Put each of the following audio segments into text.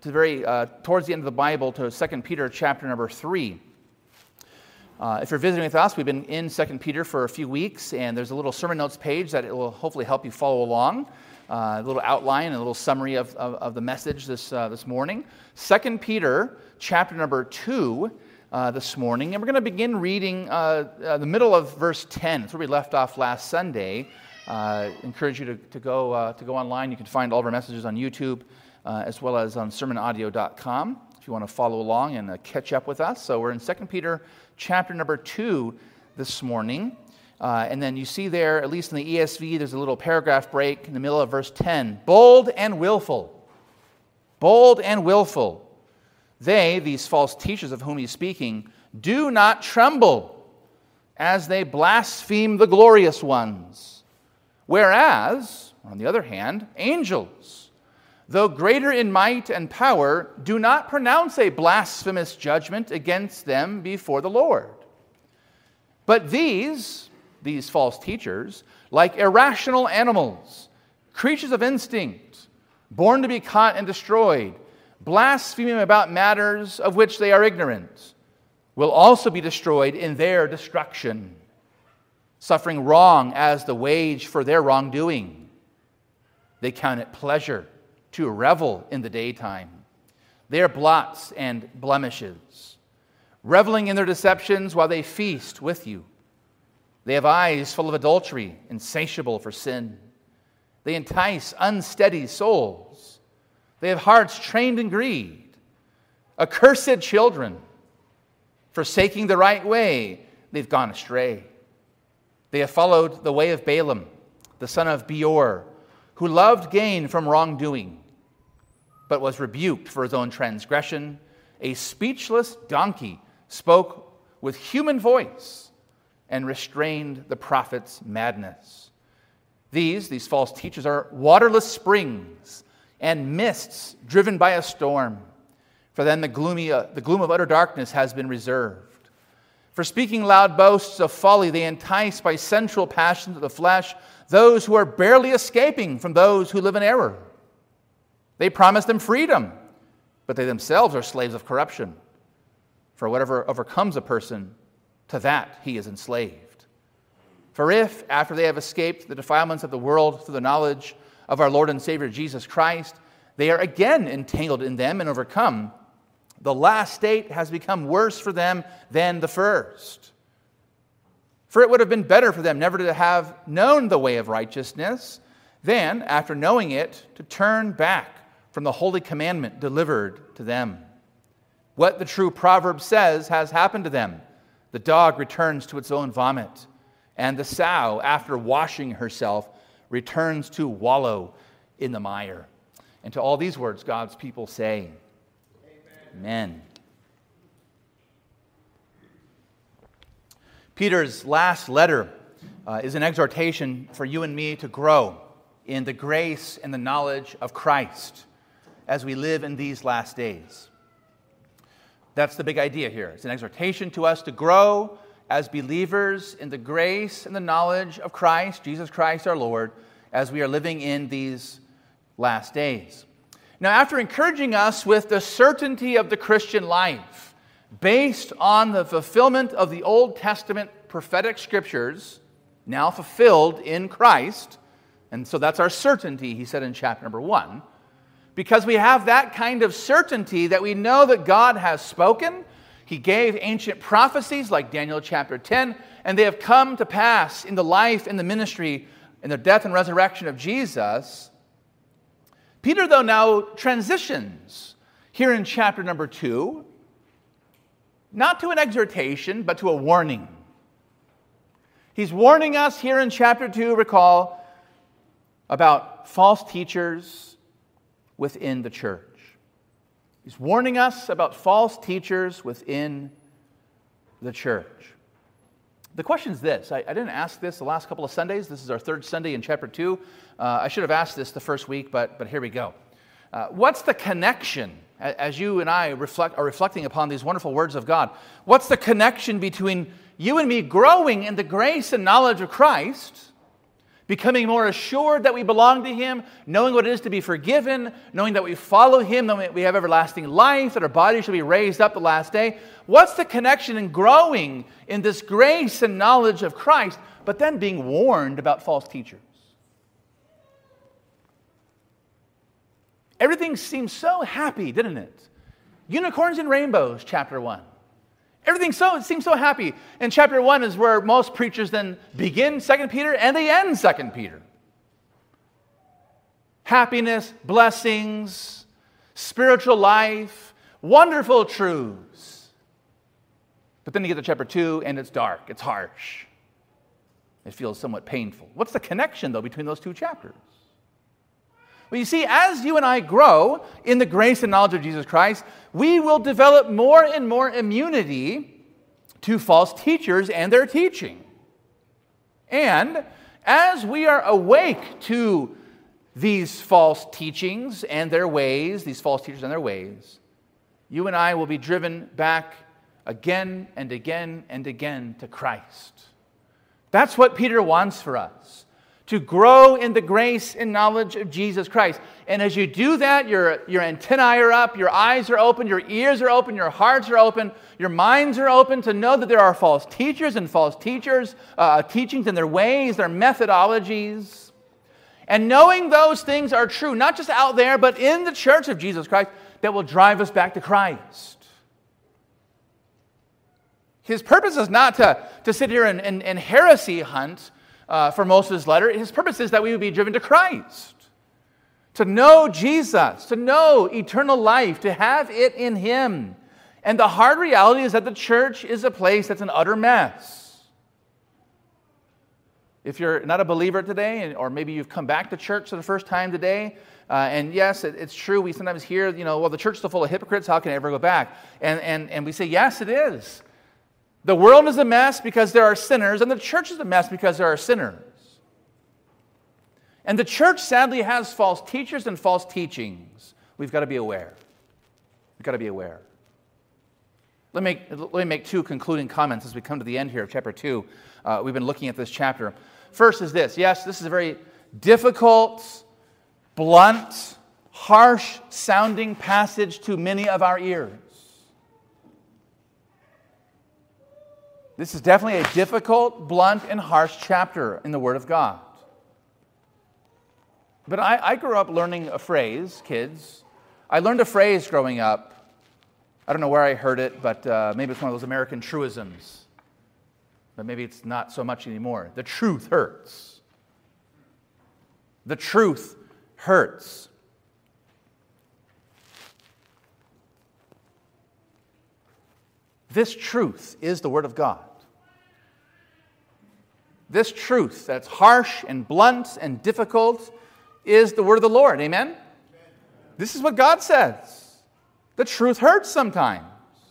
towards the end of the Bible to 2 Peter chapter number 3. If you're visiting with us, we've been in 2 Peter for a few weeks, and there's a little sermon notes page that it will hopefully help you follow along. A little outline and a little summary of the message this morning. 2 Peter chapter number 2 this morning, and we're going to begin reading the middle of verse 10. That's where we left off last Sunday. Encourage you to go online. You can find all of our messages on YouTube as well as on sermonaudio.com if you want to follow along and catch up with us. So we're in 2 Peter chapter number 2 this morning. And then you see there, at least in the ESV, there's a little paragraph break in the middle of verse 10. Bold and willful. Bold and willful. They, these false teachers of whom he's speaking, do not tremble as they blaspheme the glorious ones. Whereas, on the other hand, angels, though greater in might and power, do not pronounce a blasphemous judgment against them before the Lord. But these false teachers, like irrational animals, creatures of instinct, born to be caught and destroyed, blaspheming about matters of which they are ignorant, will also be destroyed in their destruction, suffering wrong as the wage for their wrongdoing. They count it pleasure to revel in the daytime. They are blots and blemishes, reveling in their deceptions while they feast with you. They have eyes full of adultery, insatiable for sin. They entice unsteady souls. They have hearts trained in greed. Accursed children, forsaking the right way, they've gone astray. They have followed the way of Balaam, the son of Beor, who loved gain from wrongdoing, but was rebuked for his own transgression. A speechless donkey spoke with human voice and restrained the prophet's madness. These false teachers are waterless springs and mists driven by a storm. For them the gloom of utter darkness has been reserved. For speaking loud boasts of folly, they entice by sensual passions of the flesh those who are barely escaping from those who live in error. They promise them freedom, but they themselves are slaves of corruption. For whatever overcomes a person, to that he is enslaved. For if, after they have escaped the defilements of the world through the knowledge of our Lord and Savior Jesus Christ, they are again entangled in them and overcome, the last state has become worse for them than the first. For it would have been better for them never to have known the way of righteousness than, after knowing it, to turn back from the holy commandment delivered to them. What the true proverb says has happened to them. The dog returns to its own vomit, and the sow, after washing herself, returns to wallow in the mire. And to all these words, God's people say, Amen. Peter's last letter is an exhortation for you and me to grow in the grace and the knowledge of Christ as we live in these last days. That's the big idea here. It's an exhortation to us to grow as believers in the grace and the knowledge of Christ, Jesus Christ our Lord, as we are living in these last days. Now, after encouraging us with the certainty of the Christian life, based on the fulfillment of the Old Testament prophetic scriptures, now fulfilled in Christ, and so that's our certainty, he said in chapter number 1, because we have that kind of certainty that we know that God has spoken. He gave ancient prophecies like Daniel chapter 10, and they have come to pass in the life and the ministry and the death and resurrection of Jesus. Peter, though, now transitions here in chapter number 2, not to an exhortation, but to a warning. He's warning us here in chapter 2, recall, about false teachers within the church. He's warning us about false teachers within the church. The question is this. I didn't ask this the last couple of Sundays. This is our third Sunday in chapter 2. I should have asked this the first week, but here we go. What's the connection, as you and I are reflecting upon these wonderful words of God, what's the connection between you and me growing in the grace and knowledge of Christ becoming more assured that we belong to Him, knowing what it is to be forgiven, knowing that we follow Him, knowing that we have everlasting life, that our bodies shall be raised up the last day. What's the connection in growing in this grace and knowledge of Christ, but then being warned about false teachers? Everything seems so happy, didn't it? Unicorns and rainbows, chapter 1. Everything seems so happy. And chapter 1 is where most preachers then begin 2 Peter and they end 2 Peter. Happiness, blessings, spiritual life, wonderful truths. But then you get to chapter 2 and it's dark, it's harsh. It feels somewhat painful. What's the connection, though, between those two chapters? Well, you see, as you and I grow in the grace and knowledge of Jesus Christ, we will develop more and more immunity to false teachers and their teaching. And as we are awake to these false teachings and their ways, these false teachers and their ways, you and I will be driven back again and again and again to Christ. That's what Peter wants for us. To grow in the grace and knowledge of Jesus Christ. And as you do that, your antennae are up, your eyes are open, your ears are open, your hearts are open, your minds are open to know that there are false teachers and false teachers, teachings and their ways, their methodologies. And knowing those things are true, not just out there, but in the church of Jesus Christ, that will drive us back to Christ. His purpose is not to sit here and heresy hunt for most of his letter. His purpose is that we would be driven to Christ, to know Jesus, to know eternal life, to have it in Him. And the hard reality is that the church is a place that's an utter mess. If you're not a believer today, or maybe you've come back to church for the first time today, and yes, it's true, we sometimes hear, well, the church is so full of hypocrites, how can I ever go back? And we say, yes, it is. The world is a mess because there are sinners, and the church is a mess because there are sinners. And the church sadly has false teachers and false teachings. We've got to be aware. We've got to be aware. Let me make two concluding comments as we come to the end here of chapter 2. We've been looking at this chapter. First is this. Yes, this is a very difficult, blunt, harsh-sounding passage to many of our ears. This is definitely a difficult, blunt, and harsh chapter in the Word of God. But I grew up learning a phrase, kids. I learned a phrase growing up. I don't know where I heard it, but maybe it's one of those American truisms. But maybe it's not so much anymore. The truth hurts. The truth hurts. This truth is the Word of God. This truth that's harsh and blunt and difficult is the Word of the Lord. Amen? This is what God says. The truth hurts sometimes.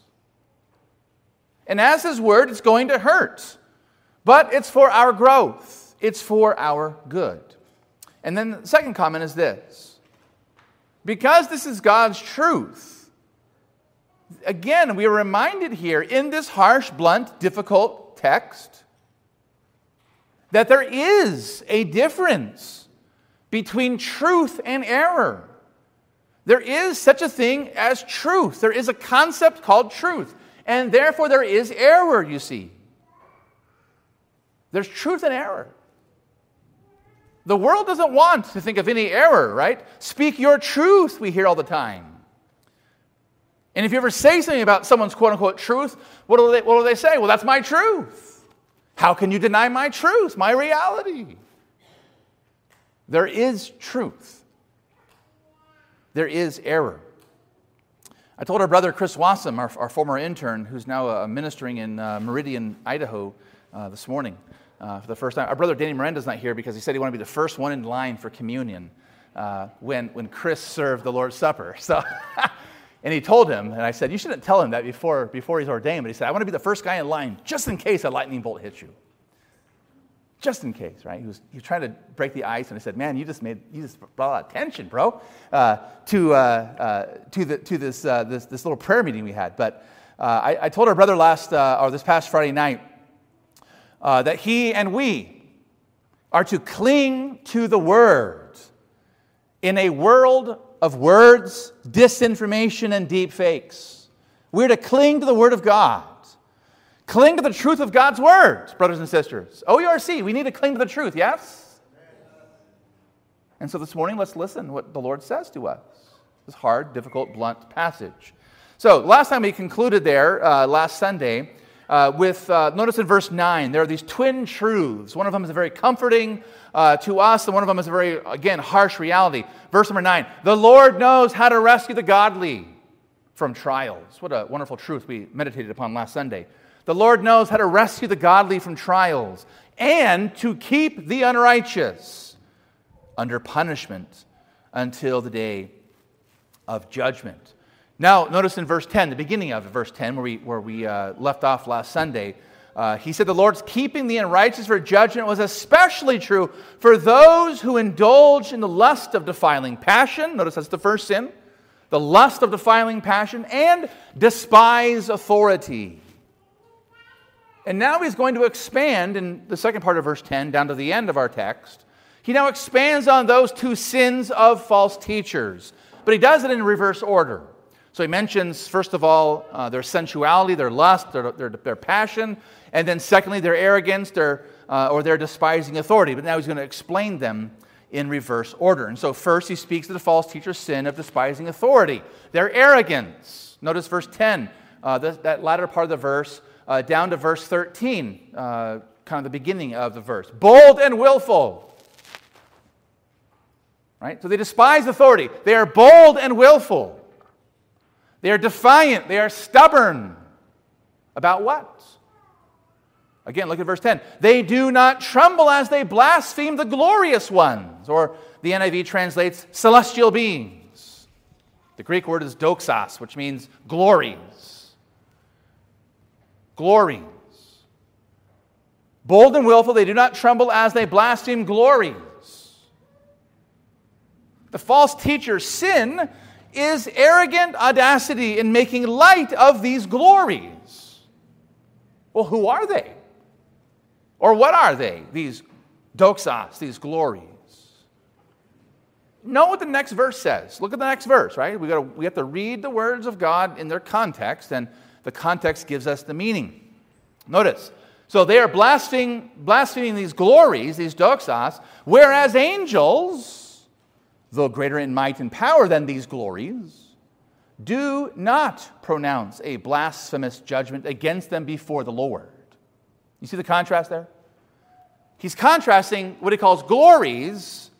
And as His Word, it's going to hurt. But it's for our growth. It's for our good. And then the second comment is this. Because this is God's truth, again, we are reminded here in this harsh, blunt, difficult text that there is a difference between truth and error. There is such a thing as truth. There is a concept called truth. And therefore there is error, you see. There's truth and error. The world doesn't want to think of any error, right? Speak your truth, we hear all the time. And if you ever say something about someone's quote-unquote truth, what do they say? Well, that's my truth. How can you deny my truth, my reality? There is truth. There is error. I told our brother Chris Wassam, our former intern, who's now ministering in Meridian, Idaho, this morning for the first time. Our brother Danny Miranda's not here because he said he wanted to be the first one in line for communion when Chris served the Lord's Supper. So... And he told him, and I said, you shouldn't tell him that before he's ordained, but he said, I want to be the first guy in line just in case a lightning bolt hits you. Just in case, right? He was trying to break the ice, and I said, man, you just brought a lot of tension, bro, to this little prayer meeting we had. But I told our brother this past Friday night that he and we are to cling to the Word in a world of words, disinformation, and deep fakes. We're to cling to the Word of God. Cling to the truth of God's Word, brothers and sisters. OERC, we need to cling to the truth, yes? And so this morning, let's listen what the Lord says to us. This hard, difficult, blunt passage. So last time we concluded there, last Sunday, with, notice in verse 9, there are these twin truths. One of them is very comforting to us, and one of them is a very, again, harsh reality. Verse number 9, the Lord knows how to rescue the godly from trials. What a wonderful truth we meditated upon last Sunday. The Lord knows how to rescue the godly from trials and to keep the unrighteous under punishment until the day of judgment. Now, notice in verse 10, the beginning of verse 10, where we left off last Sunday, he said, the Lord's keeping the unrighteous for judgment was especially true for those who indulge in the lust of defiling passion. Notice that's the first sin. The lust of defiling passion and despise authority. And now he's going to expand in the second part of verse 10 down to the end of our text. He now expands on those two sins of false teachers, but he does it in reverse order. So he mentions, first of all, their sensuality, their lust, their passion, and then secondly, their arrogance, or their despising authority. But now he's going to explain them in reverse order. And so first he speaks to the false teacher's sin of despising authority, their arrogance. Notice verse 10, that latter part of the verse, down to verse 13, kind of the beginning of the verse. Bold and willful. Right? So they despise authority. They are bold and willful. They are defiant. They are stubborn. About what? Again, look at verse 10. They do not tremble as they blaspheme the glorious ones. Or the NIV translates celestial beings. The Greek word is doxos, which means glories. Glories. Bold and willful, they do not tremble as they blaspheme glories. The false teacher's sin is arrogant audacity in making light of these glories. Well, who are they? Or what are they, these doxos, these glories? Know what the next verse says. Look at the next verse, right? We have to read the words of God in their context, and the context gives us the meaning. Notice, so they are blaspheming these glories, these doxos, whereas angels, though greater in might and power than these glories, do not pronounce a blasphemous judgment against them before the Lord. You see the contrast there? He's contrasting what he calls glories